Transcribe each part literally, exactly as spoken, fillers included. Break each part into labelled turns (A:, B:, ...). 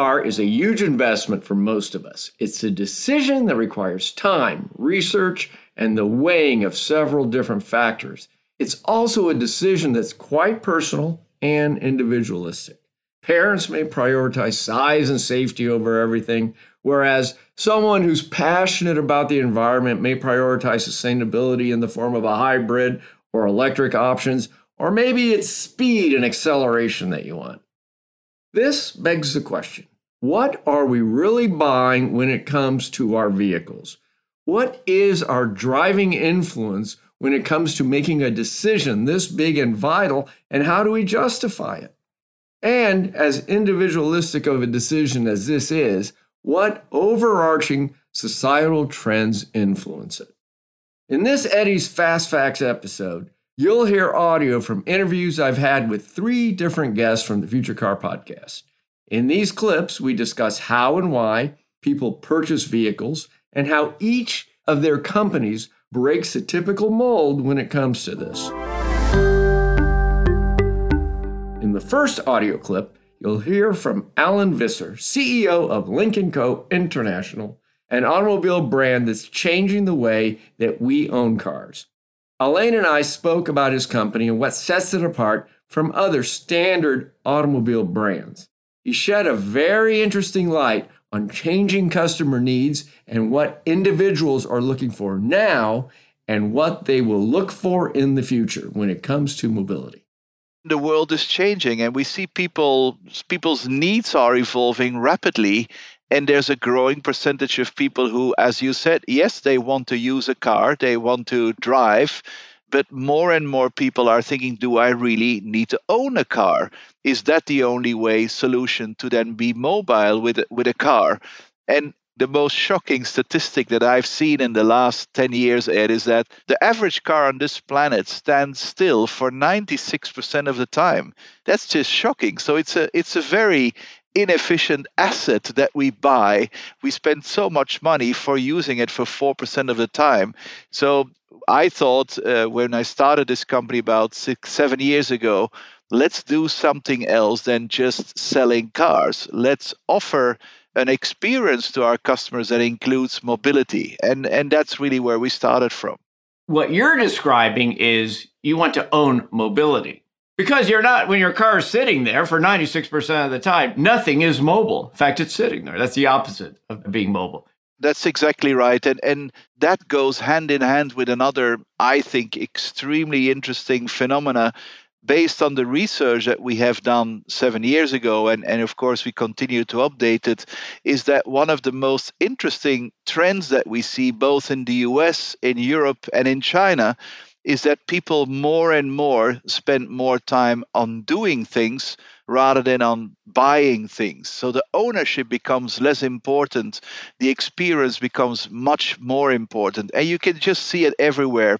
A: car is a huge investment for most of us. It's a decision that requires time, research, and the weighing of several different factors. It's also a decision that's quite personal and individualistic. Parents may prioritize size and safety over everything, whereas someone who's passionate about the environment may prioritize sustainability in the form of a hybrid or electric options, or maybe it's speed and acceleration that you want. This begs the question, what are we really buying when it comes to our vehicles? What is our driving influence when it comes to making a decision this big and vital, and how do we justify it? And as individualistic of a decision as this is, what overarching societal trends influence it? In this Eddie's Fast Facts episode, you'll hear audio from interviews I've had with three different guests from the Future Car Podcast. In these clips, we discuss how and why people purchase vehicles and how each of their companies breaks the typical mold when it comes to this. In the first audio clip, you'll hear from Alan Visser, C E O of Lynk and Co. International, an automobile brand that's changing the way that we own cars. Alain and I spoke about his company and what sets it apart from other standard automobile brands. He shed a very interesting light on changing customer needs and what individuals are looking for now and what they will look for in the future when it comes to mobility.
B: The world is changing and we see people people's needs are evolving rapidly, and there's a growing percentage of people who, as you said, yes, they want to use a car, they want to drive, but more and more people are thinking, do I really need to own a car? Is that the only way solution to then be mobile with with a car? And the most shocking statistic that I've seen in the last ten years, Ed, is that the average car on this planet stands still for ninety-six percent of the time. That's just shocking. So it's a it's a very inefficient asset that we buy. We spend so much money for using it for four percent of the time. So I thought uh, when I started this company about six, seven years ago, let's do something else than just selling cars. Let's offer an experience to our customers that includes mobility. And, and that's really where we started from.
A: What you're describing is you want to own mobility. Because you're not, when your car is sitting there for ninety-six percent of the time, nothing is mobile. In fact, it's sitting there. That's the opposite of being mobile.
B: That's exactly right. And, and that goes hand in hand with another, I think, extremely interesting phenomena based on the research that we have done seven years ago, and, and of course we continue to update it, is that one of the most interesting trends that we see both in the U S, in Europe, and in China is that people more and more spend more time on doing things rather than on buying things. So the ownership becomes less important. The experience becomes much more important. And you can just see it everywhere.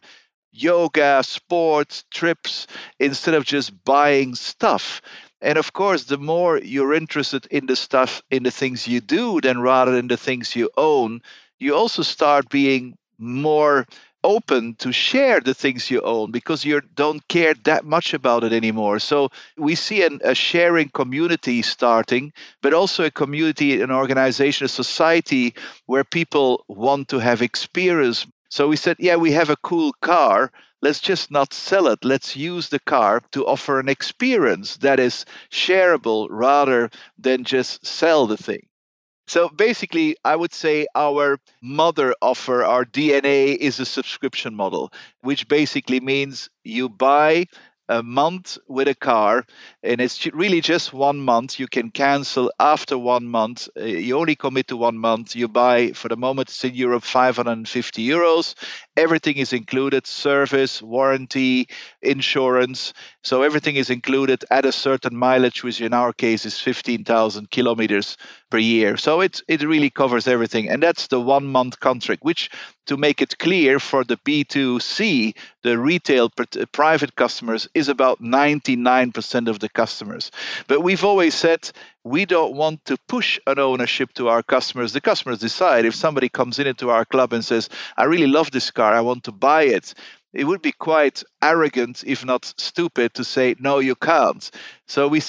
B: Yoga, sports, trips, instead of just buying stuff. And of course, the more you're interested in the stuff, in the things you do, than rather than the things you own, you also start being more open to share the things you own because you don't care that much about it anymore. So we see an, a sharing community starting, but also a community, an organization, a society where people want to have experience. So we said, yeah, we have a cool car. Let's just not sell it. Let's use the car to offer an experience that is shareable rather than just sell the thing. So basically, I would say our mother offer, our D N A is a subscription model, which basically means you buy a month with a car, and it's really just one month. You can cancel after one month. Uh, you only commit to one month. You buy, for the moment, it's in Europe, five hundred fifty euros. Everything is included, service, warranty, insurance. So everything is included at a certain mileage, which in our case is fifteen thousand kilometers per year. So it, it really covers everything. And that's the one month contract, which, to make it clear for the B two C, the retail private customers, is about ninety-nine percent of the customers. But we've always said we don't want to push an ownership to our customers. The customers decide. If somebody comes in into our club and says, I really love this car, I want to buy it, it would be quite arrogant, if not stupid, to say, no, you can't. So we said,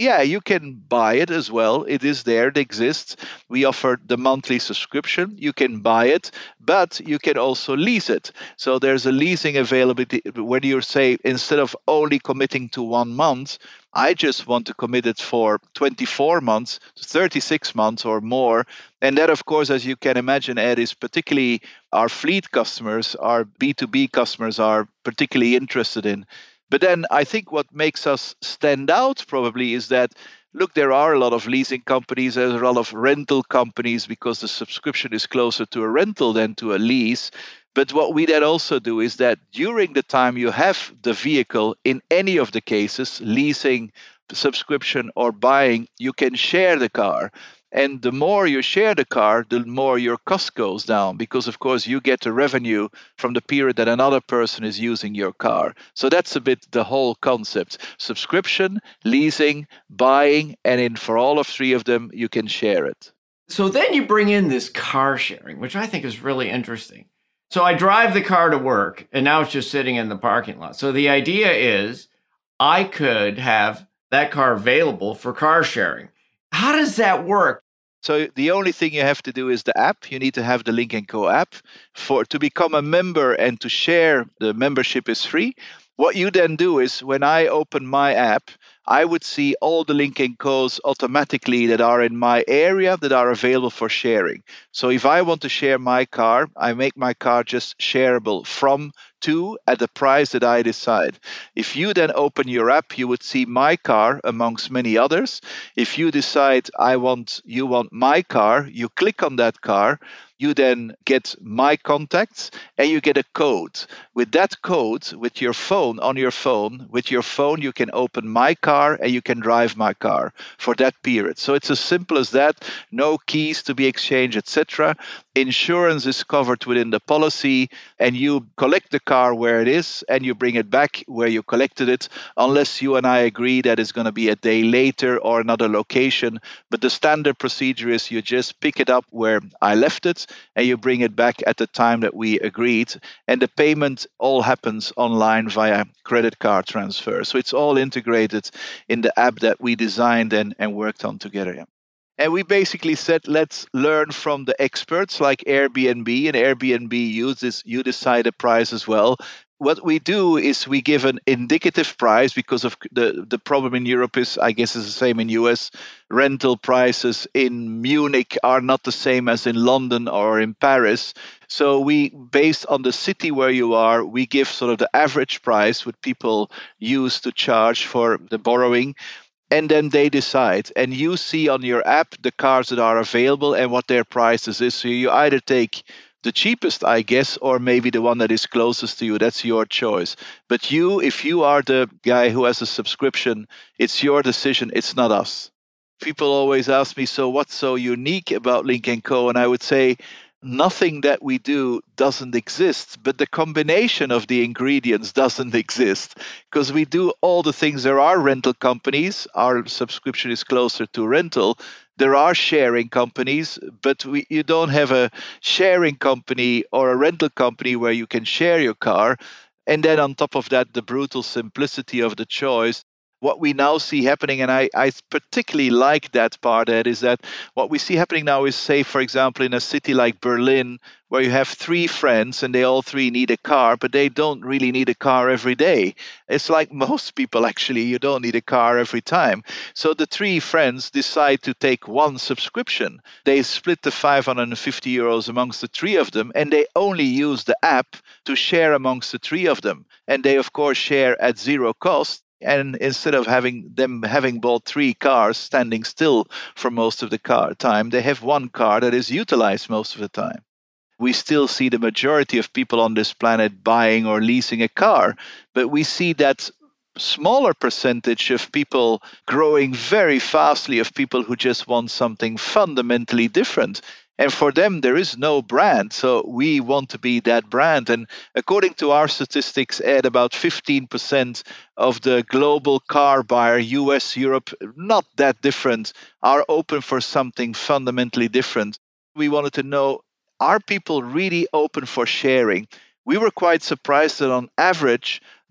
B: Yeah, you can buy it as well. It is there, it exists. We offer the monthly subscription. You can buy it, but you can also lease it. So there's a leasing availability when you say, instead of only committing to one month, I just want to commit it for twenty-four months, thirty-six months or more. And that, of course, as you can imagine, Ed, is particularly our fleet customers, our B two B customers are particularly interested in. But then I think what makes us stand out probably is that, look, there are a lot of leasing companies, there's a lot of rental companies because the subscription is closer to a rental than to a lease. But what we then also do is that during the time you have the vehicle, in any of the cases, leasing, subscription, or buying, you can share the car. And the more you share the car, the more your cost goes down because, of course, you get the revenue from the period that another person is using your car. So that's a bit the whole concept. Subscription, leasing, buying, and in for all of three of them, you can share it.
A: So then you bring in this car sharing, which I think is really interesting. So I drive the car to work, and now it's just sitting in the parking lot. So the idea is I could have that car available for car sharing. How does that work?
B: So the only thing you have to do is the app. You need to have the Lynk and Co app. For to become a member and to share, the membership is free. What you then do is, when I open my app, I would see all the Lynk and Co's automatically that are in my area that are available for sharing. So if I want to share my car, I make my car just shareable from to at the price that I decide. If you then open your app, you would see my car amongst many others. If you decide I want you want my car, you click on that car. You then get my contacts and you get a code. With that code, with your phone, on your phone, with your phone, you can open my car and you can drive my car for that period. So it's as simple as that. No keys to be exchanged, et cetera. Insurance is covered within the policy, and you collect the car where it is and you bring it back where you collected it, unless you and I agree that it's going to be a day later or another location. But the standard procedure is you just pick it up where I left it and you bring it back at the time that we agreed. And the payment all happens online via credit card transfer. So it's all integrated in the app that we designed and, and worked on together. Yeah. And we basically said, let's learn from the experts like Airbnb, and Airbnb uses you decide the price as well. What we do is we give an indicative price because of the, the problem in Europe is, I guess it's the same in U S. Rental prices in Munich are not the same as in London or in Paris. So we, based on the city where you are, we give sort of the average price what people use to charge for the borrowing. And then they decide. And you see on your app the cars that are available and what their prices is. So you either take the cheapest, I guess, or maybe the one that is closest to you. That's your choice. But you, if you are the guy who has a subscription, it's your decision. It's not us. People always ask me, so what's so unique about Lynk and Co? And I would say, nothing that we do doesn't exist, but the combination of the ingredients doesn't exist because we do all the things. There are rental companies. Our subscription is closer to rental. There are sharing companies, but we, you don't have a sharing company or a rental company where you can share your car. And then on top of that, the brutal simplicity of the choice. What we now see happening, and I, I particularly like that part, Ed, is that what we see happening now is, say, for example, in a city like Berlin, where you have three friends and they all three need a car, but they don't really need a car every day. It's like most people, actually, you don't need a car every time. So the three friends decide to take one subscription. They split the five hundred fifty euros amongst the three of them, and they only use the app to share amongst the three of them. And they, of course, share at zero cost. And instead of having them having bought three cars standing still for most of the car time, they have one car that is utilized most of the time. We still see the majority of people on this planet buying or leasing a car, but we see that smaller percentage of people growing very fastly of people who just want something fundamentally different. And for them, there is no brand. So we want to be that brand. And according to our statistics, Ed, about fifteen percent of the global car buyer, U S, Europe, not that different, are open for something fundamentally different. We wanted to know, are people really open for sharing? We were quite surprised that on average,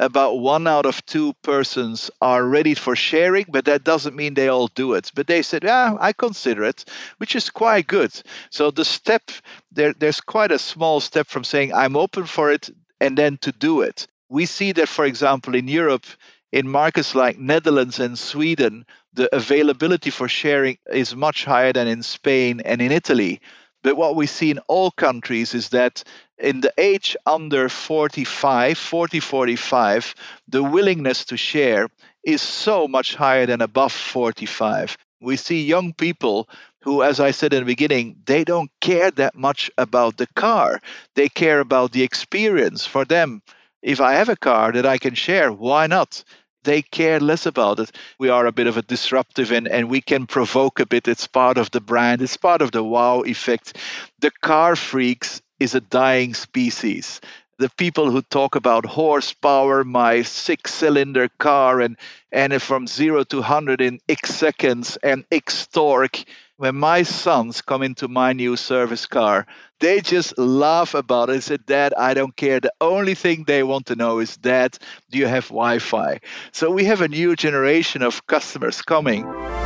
B: about one out of two persons are ready for sharing, but that doesn't mean they all do it. But they said, yeah, I consider it, which is quite good. So the step, there, there's quite a small step from saying, I'm open for it, and then to do it. We see that, for example, in Europe, in markets like Netherlands and Sweden, the availability for sharing is much higher than in Spain and in Italy. But what we see in all countries is that in the age under forty-five, forty, forty-five, the willingness to share is so much higher than above forty-five. We see young people who, as I said in the beginning, they don't care that much about the car. They care about the experience. For them, if I have a car that I can share, why not? They care less about it. We are a bit of a disruptive and, and we can provoke a bit. It's part of the brand. It's part of the wow effect. The car freaks is a dying species. The people who talk about horsepower, my six-cylinder car, and, and from zero to one hundred in X seconds and X torque. When my sons come into my new service car, they just laugh about it. They said, Dad, I don't care. The only thing they want to know is, Dad, do you have Wi-Fi? So we have a new generation of customers coming.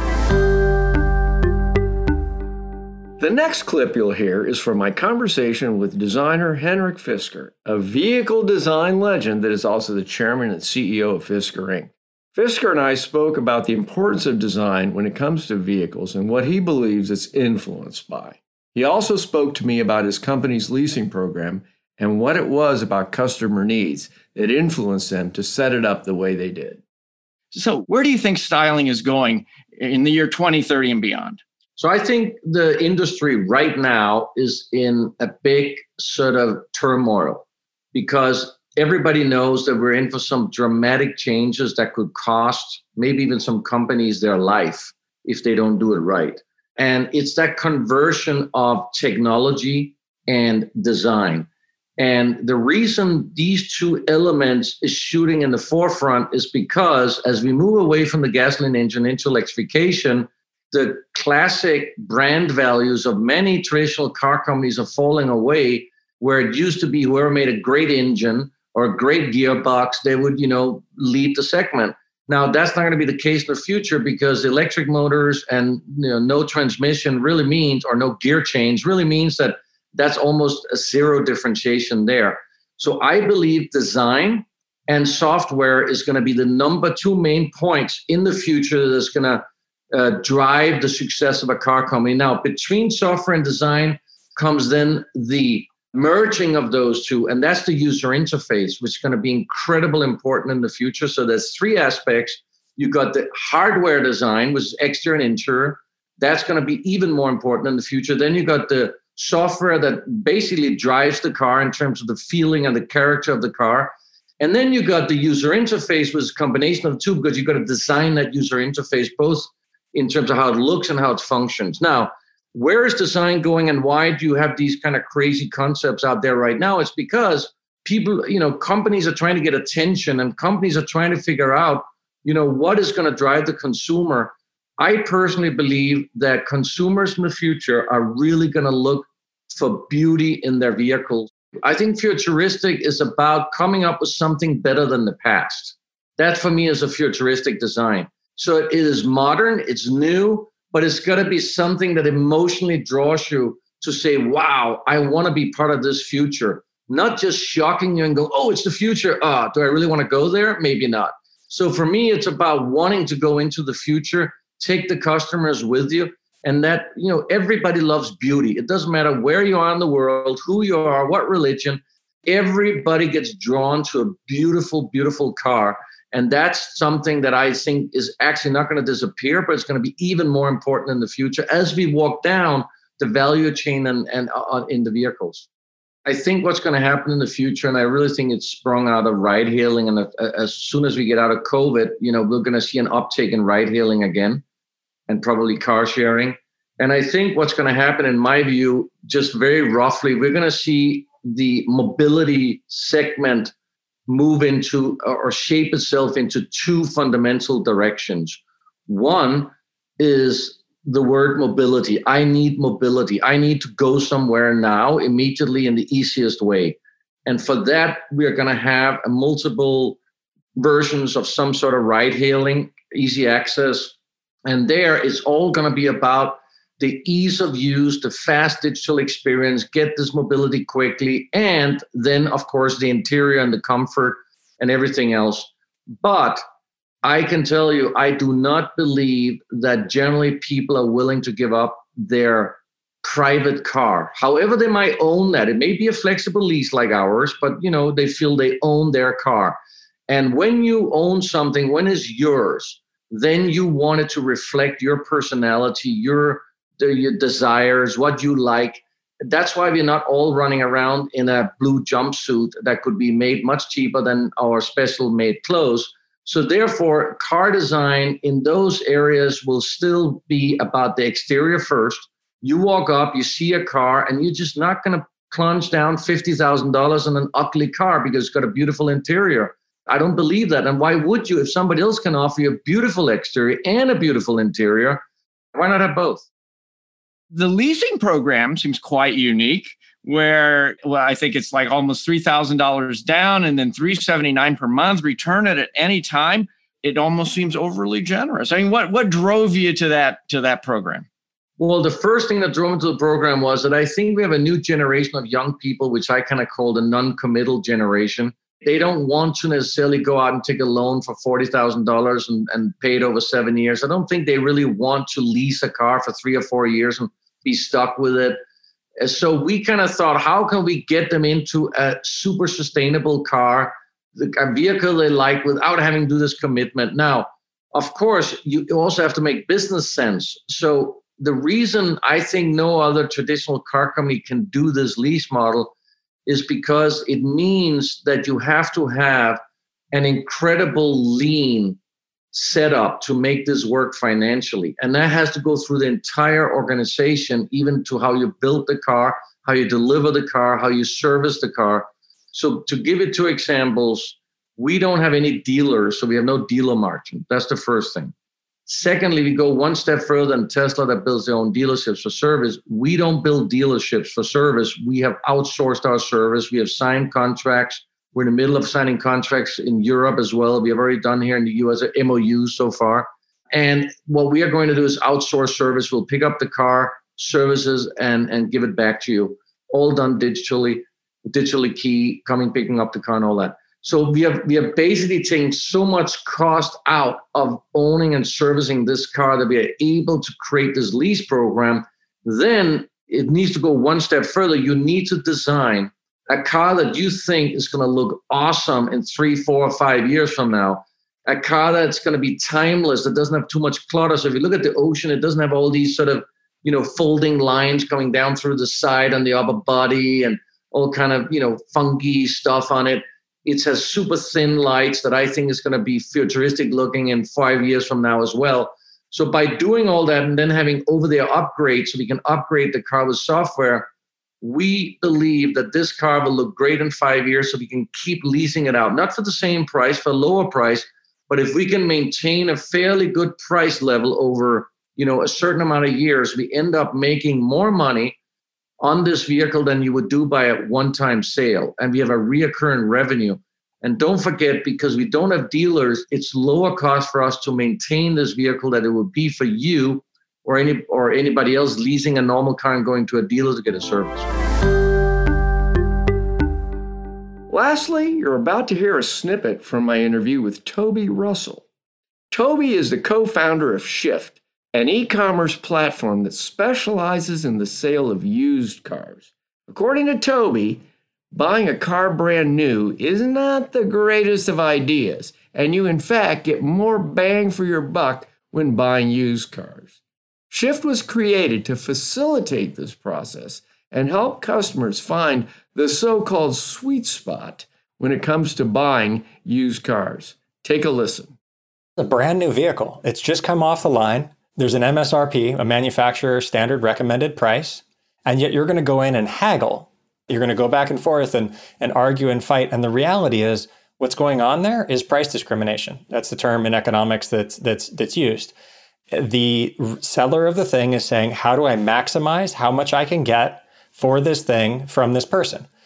A: The next clip you'll hear is from my conversation with designer Henrik Fisker, a vehicle design legend that is also the chairman and C E O of Fisker Incorporated. Fisker and I spoke about the importance of design when it comes to vehicles and what he believes it's influenced by. He also spoke to me about his company's leasing program and what it was about customer needs that influenced them to set it up the way they did.
C: So where do you think styling is going in the year twenty thirty and beyond?
D: So I think the industry right now is in a big sort of turmoil because everybody knows that we're in for some dramatic changes that could cost maybe even some companies their life if they don't do it right. And it's that conversion of technology and design. And the reason these two elements is shooting in the forefront is because as we move away from the gasoline engine into electrification, the classic brand values of many traditional car companies are falling away, where it used to be whoever made a great engine or a great gearbox, they would, you know, lead the segment. Now, that's not going to be the case in the future because electric motors and, you know, no transmission really means, or no gear change really means that that's almost a zero differentiation there. So I believe design and software is going to be the number two main points in the future that's going to uh, drive the success of a car company. Now, between software and design comes then the merging of those two, and that's the user interface, which is going to be incredibly important in the future. So there's three aspects. You've got the hardware design, which is exterior and interior. That's going to be even more important in the future. Then you've got the software that basically drives the car in terms of the feeling and the character of the car. And then you've got the user interface, which is a combination of the two, because you've got to design that user interface, both in terms of how it looks and how it functions. Now, where is design going and why do you have these kind of crazy concepts out there right now? It's because people, you know, companies are trying to get attention and companies are trying to figure out, you know, what is going to drive the consumer. I personally believe that consumers in the future are really going to look for beauty in their vehicles. I think futuristic is about coming up with something better than the past. That for me is a futuristic design. So it is modern, it's new, but it's got to be something that emotionally draws you to say, wow, I want to be part of this future. Not just shocking you and go, oh, it's the future. Ah, do I really want to go there? Maybe not. So for me, it's about wanting to go into the future, take the customers with you. And that, you know, everybody loves beauty. It doesn't matter where you are in the world, who you are, what religion. Everybody gets drawn to a beautiful, beautiful car. And that's something that I think is actually not going to disappear, but it's going to be even more important in the future as we walk down the value chain and, and uh, in the vehicles. I think what's going to happen in the future, and I really think it's sprung out of ride hailing, and as soon as we get out of COVID, you know, we're going to see an uptake in ride hailing again and probably car sharing. And I think what's going to happen, in my view, just very roughly, we're going to see the mobility segment move into or shape itself into two fundamental directions. One is the word mobility. I need mobility. I need to go somewhere now, immediately, in the easiest way. And for that, we are going to have a multiple versions of some sort of ride hailing, easy access. And there it's all going to be about the ease of use, the fast digital experience, get this mobility quickly, and then, of course, the interior and the comfort and everything else. But I can tell you, I do not believe that generally people are willing to give up their private car. However, they might own that. It may be a flexible lease like ours, but you know, they feel they own their car. And when you own something, when it's yours, then you want it to reflect your personality, your, your desires, what you like. That's why we're not all running around in a blue jumpsuit that could be made much cheaper than our special made clothes. So therefore, car design in those areas will still be about the exterior first. You walk up, you see a car, and you're just not going to plunge down fifty thousand dollars on an ugly car because it's got a beautiful interior. I don't believe that. And why would you? If somebody else can offer you a beautiful exterior and a beautiful interior, why not have both?
C: The leasing program seems quite unique, where well, I think it's like almost three thousand dollars down and then three hundred seventy-nine dollars per month, return it at any time. It almost seems overly generous. I mean, what what drove you to that to that program?
D: Well, the first thing that drove me to the program was that I think we have a new generation of young people, which I kind of call the non-committal generation. They don't want to necessarily go out and take a loan for forty thousand dollars and, and pay it over seven years. I don't think they really want to lease a car for three or four years and be stuck with it. So we kind of thought, how can we get them into a super sustainable car, a vehicle they like without having to do this commitment? Now, of course, you also have to make business sense. So the reason I think no other traditional car company can do this lease model is because it means that you have to have an incredible lean setup to make this work financially. And that has to go through the entire organization, even to how you build the car, how you deliver the car, how you service the car. So to give it two examples, we don't have any dealers, so we have no dealer margin. That's the first thing. Secondly, we go one step further than Tesla that builds their own dealerships for service. We don't build dealerships for service. We have outsourced our service. We have signed contracts. We're in the middle of signing contracts in Europe as well. We have already done here in the U S M O Us so far. And what we are going to do is outsource service. We'll pick up the car, services, and, and give it back to you. All done digitally, digitally key, coming, picking up the car and all that. So we have we are basically taking so much cost out of owning and servicing this car that we are able to create this lease program. Then it needs to go one step further. You need to design a car that you think is going to look awesome in three, four, or five years from now. A car that's going to be timeless, that doesn't have too much clutter. So if you look at the Ocean, it doesn't have all these sort of, you know, folding lines coming down through the side and the upper body and all kind of, you know, funky stuff on it. It has super thin lights that I think is going to be futuristic looking in five years from now as well. So by doing all that and then having over-the-air upgrades, so we can upgrade the car with software, we believe that this car will look great in five years so we can keep leasing it out, not for the same price, for a lower price, but if we can maintain a fairly good price level over, you know, a certain amount of years, we end up making more money on this vehicle than you would do by a one-time sale. And we have a reoccurring revenue. And don't forget, because we don't have dealers, it's lower cost for us to maintain this vehicle than it would be for you or any or anybody else leasing a normal car and going to a dealer to get a service.
A: Lastly, you're about to hear a snippet from my interview with Toby Russell. Toby is the co-founder of Shift, an e-commerce platform that specializes in the sale of used cars. According to Toby, buying a car brand new is not the greatest of ideas, and you in fact get more bang for your buck when buying used cars. Shift was created to facilitate this process and help customers find the so-called sweet spot when it comes to buying used cars. Take a listen.
E: A brand new vehicle. It's just come off the line. There's an M S R P, a manufacturer standard recommended price, and yet you're going to go in and haggle. You're going to go back and forth and, and argue and fight. And the reality is what's going on there is price discrimination. That's the term in economics that's that's that's used. The seller of the thing is saying, how do I maximize how much I can get for this thing from this person?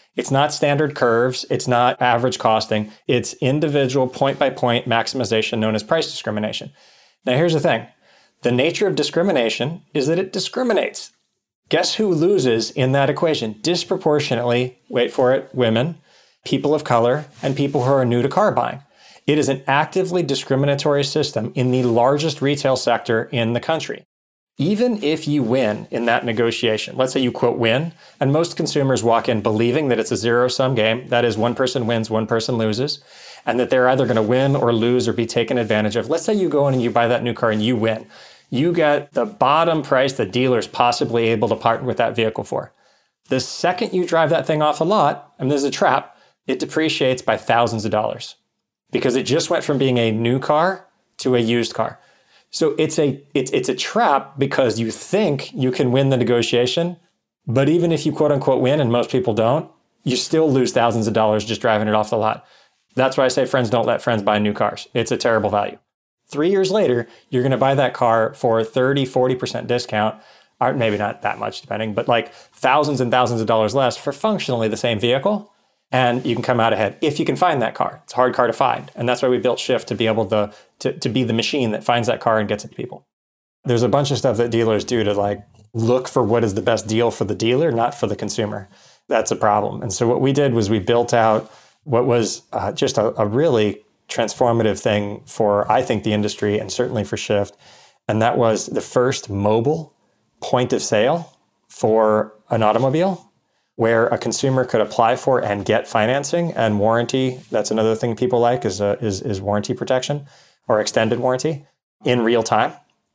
E: It's not standard curves. It's not average costing. It's individual point-by-point maximization known as price discrimination. Now, here's the thing. The nature of discrimination is that it discriminates. Guess who loses in that equation? Disproportionately, wait for it, women, people of color, and people who are new to car buying. It is an actively discriminatory system in the largest retail sector in the country. Even if you win in that negotiation, let's say you quote win, and most consumers walk in believing that it's a zero-sum game, that is one person wins, one person loses, and that they're either going to win or lose or be taken advantage of. Let's say you go in and you buy that new car and you win. You get the bottom price the dealer's possibly able to partner with that vehicle for. The second you drive that thing off a lot, and there's a trap, it depreciates by thousands of dollars because it just went from being a new car to a used car. So it's a it's it's a trap because you think you can win the negotiation, but even if you quote unquote win, and most people don't, you still lose thousands of dollars just driving it off the lot. That's why I say friends don't let friends buy new cars. It's a terrible value. Three years later, you're going to buy that car for thirty, forty percent discount, or maybe not that much depending, but like thousands and thousands of dollars less for functionally the same vehicle. And you can come out ahead if you can find that car. It's a hard car to find. And that's why we built Shift to be able to, to, to be the machine that finds that car and gets it to people. There's a bunch of stuff that dealers do to like look for what is the best deal for the dealer, not for the consumer. That's a problem. And so what we did was we built out what was uh, just a, a really transformative thing for, I think, the industry and certainly for Shift. And that was the first mobile point of sale for an automobile, where a consumer could apply for and get financing and warranty. That's another thing people like is, uh, is, is warranty protection or extended warranty in real time,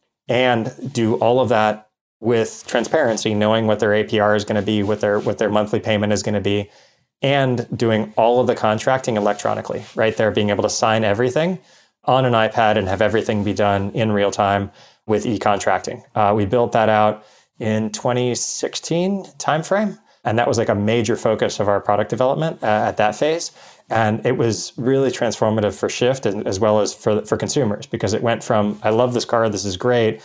E: and do all of that with transparency, knowing what their A P R is going to be, what their what their monthly payment is going to be, and doing all of the contracting electronically, right there, being able to sign everything on an iPad and have everything be done in real time with e-contracting. Uh, we built that out in twenty sixteen timeframe. And that was like a major focus of our product development uh, at that phase. And it was really transformative for Shift and, as well as for for consumers, because it went from, I love this car, this is great,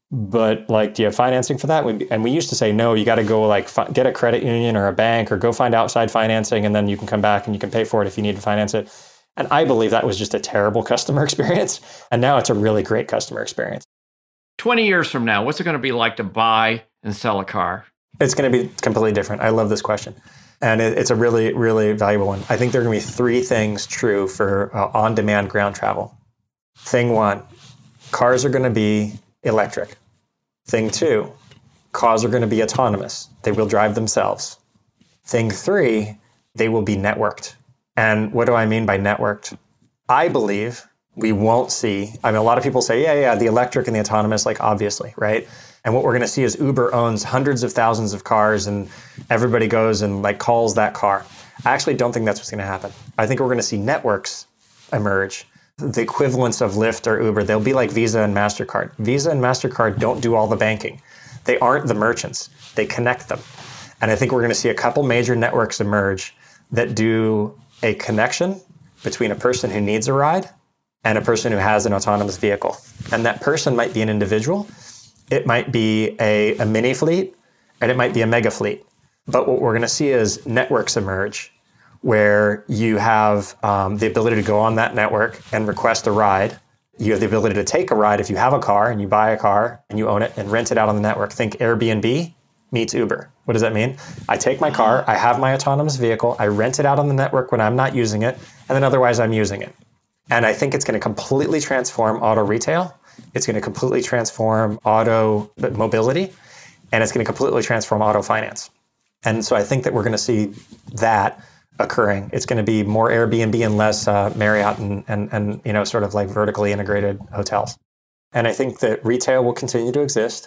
E: but like, do you have financing for that? We, and we used to say, no, you got to go like fi- get a credit union or a bank or go find outside financing, and then you can come back and you can pay for it if you need to finance it. And I believe that was just a terrible customer experience. And now it's a really great customer experience.
C: twenty years from now, what's it going to be like to buy and sell a car?
E: It's going to be completely different. I love this question. And it, it's a really, really valuable one. I think there are going to be three things true for uh, on-demand ground travel. Thing one, cars are going to be electric. Thing two, cars are going to be autonomous. They will drive themselves. Thing three, they will be networked. And what do I mean by networked? I believe we won't see, I mean, a lot of people say, yeah, yeah, the electric and the autonomous, like obviously, right? And what we're going to see is Uber owns hundreds of thousands of cars and everybody goes and like calls that car. I actually don't think that's what's going to happen. I think we're going to see networks emerge, the equivalents of Lyft or Uber. They'll be like Visa and MasterCard. Visa and MasterCard don't do all the banking. They aren't the merchants. They connect them. And I think we're going to see a couple major networks emerge that do a connection between a person who needs a ride and a person who has an autonomous vehicle. And that person might be an individual. It might be a, a mini fleet, and it might be a mega fleet. But what we're going to see is networks emerge where you have um, the ability to go on that network and request a ride. You have the ability to take a ride if you have a car and you buy a car and you own it and rent it out on the network. Think Airbnb meets Uber. What does that mean? I take my car, I have my autonomous vehicle, I rent it out on the network when I'm not using it, and then otherwise I'm using it. And I think it's going to completely transform auto retail. It's going to completely transform auto mobility, and it's going to completely transform auto finance. And so I think that we're going to see that occurring. It's going to be more Airbnb and less uh, Marriott and, and, and, you know, sort of like vertically integrated hotels. And I think that retail will continue to exist.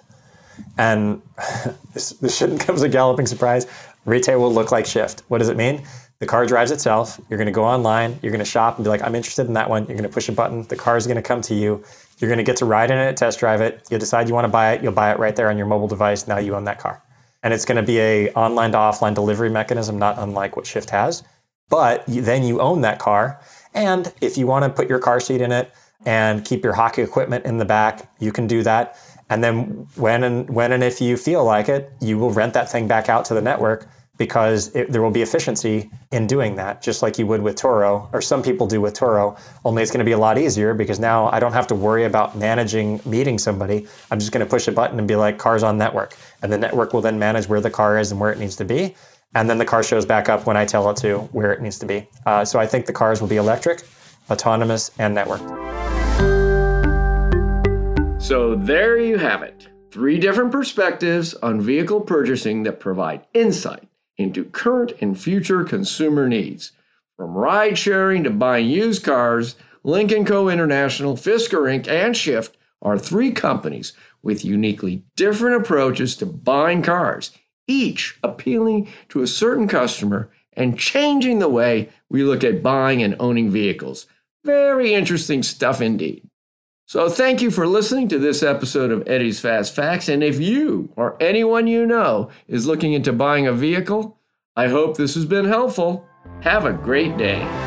E: And this, this shouldn't come as a galloping surprise. Retail will look like Shift. What does it mean? The car drives itself. You're going to go online. You're going to shop and be like, I'm interested in that one. You're going to push a button. The car is going to come to you. You're going to get to ride in it, test drive it. You'll decide you want to buy it. You'll buy it right there on your mobile device. Now you own that car. And it's going to be a online to offline delivery mechanism, not unlike what Shift has. But you, then you own that car. And if you want to put your car seat in it and keep your hockey equipment in the back, you can do that. And then when and when and if you feel like it, you will rent that thing back out to the network because it, there will be efficiency in doing that, just like you would with Turo, or some people do with Turo, only it's going to be a lot easier because now I don't have to worry about managing meeting somebody. I'm just going to push a button and be like, car's on network. And the network will then manage where the car is and where it needs to be. And then the car shows back up when I tell it to where it needs to be. Uh, so I think the cars will be electric, autonomous, and networked.
A: So there you have it. Three different perspectives on vehicle purchasing that provide insight into current and future consumer needs. From ride sharing to buying used cars, Lynk and Co International, Fisker Incorporated, and Shift are three companies with uniquely different approaches to buying cars, each appealing to a certain customer and changing the way we look at buying and owning vehicles. Very interesting stuff indeed. So thank you for listening to this episode of Eddie's Fast Facts. And if you or anyone you know is looking into buying a vehicle, I hope this has been helpful. Have a great day.